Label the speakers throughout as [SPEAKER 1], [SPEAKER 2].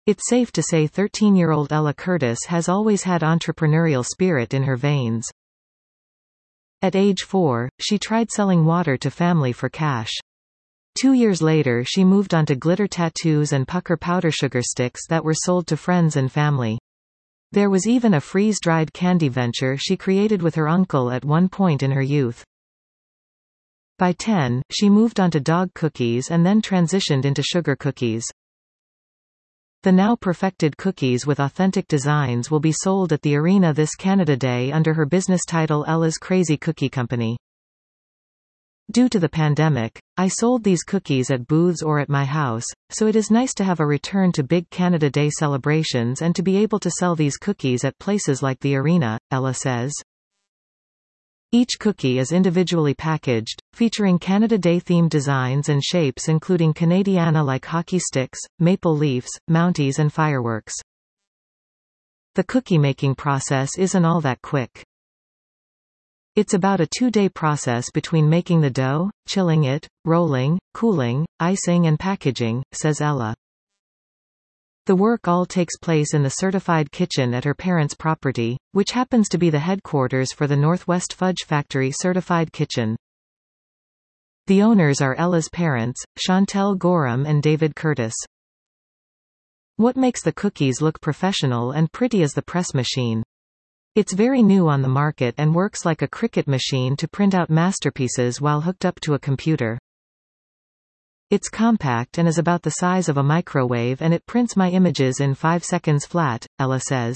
[SPEAKER 1] It's safe to say 13-year-old Ella Curtis has always had entrepreneurial spirit in her veins. At age 4, she tried selling water to family for cash. 2 years later she moved on to glitter tattoos and pucker powder sugar sticks that were sold to friends and family. There was even a freeze-dried candy venture she created with her uncle at one point in her youth. By 10, she moved on to dog cookies and then transitioned into sugar cookies. The now perfected cookies with authentic designs will be sold at the arena this Canada Day under her business title Ella's Crazy Cookie Company. Due to the pandemic, I sold these cookies at booths or at my house, so it is nice to have a return to big Canada Day celebrations and to be able to sell these cookies at places like the arena, Ella says. Each cookie is individually packaged, featuring Canada Day-themed designs and shapes including Canadiana-like hockey sticks, maple leaves, Mounties and fireworks. The cookie-making process isn't all that quick. It's about a 2-day process between making the dough, chilling it, rolling, cooling, icing and packaging, says Ella. The work all takes place in the certified kitchen at her parents' property, which happens to be the headquarters for the Northwest Fudge Factory Certified Kitchen. The owners are Ella's parents, Chantel Gorham and David Curtis. What makes the cookies look professional and pretty is the press machine. It's very new on the market and works like a Cricut machine to print out masterpieces while hooked up to a computer. It's compact and is about the size of a microwave and it prints my images in 5 seconds flat, Ella says.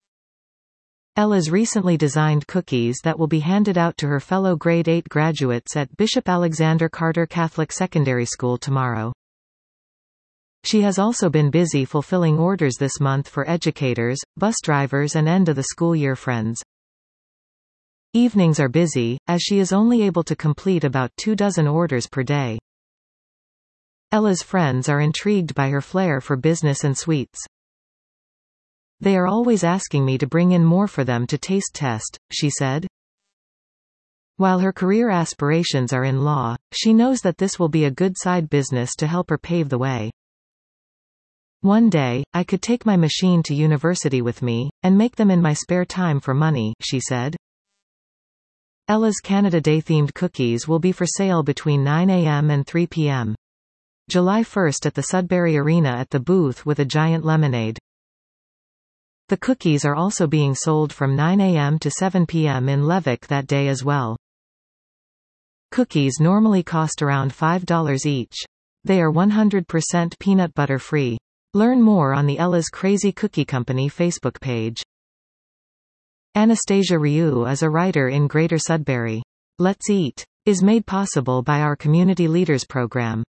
[SPEAKER 1] Ella's recently designed cookies that will be handed out to her fellow grade 8 graduates at Bishop Alexander Carter Catholic Secondary School tomorrow. She has also been busy fulfilling orders this month for educators, bus drivers and end-of-the-school-year friends. Evenings are busy, as she is only able to complete about 24 orders per day. Ella's friends are intrigued by her flair for business and sweets. They are always asking me to bring in more for them to taste test, she said. While her career aspirations are in law, she knows that this will be a good side business to help her pave the way. One day, I could take my machine to university with me, and make them in my spare time for money, she said. Ella's Canada Day-themed cookies will be for sale between 9 a.m. and 3 p.m. July 1st at the Sudbury Arena at the booth with a giant lemonade. The cookies are also being sold from 9 a.m. to 7 p.m. in Levick that day as well. Cookies normally cost around $5 each. They are 100% peanut butter free. Learn more on the Ella's Crazy Cookie Company Facebook page. Anastasia Ryu is a writer in Greater Sudbury. Let's Eat is made possible by our Community Leaders program.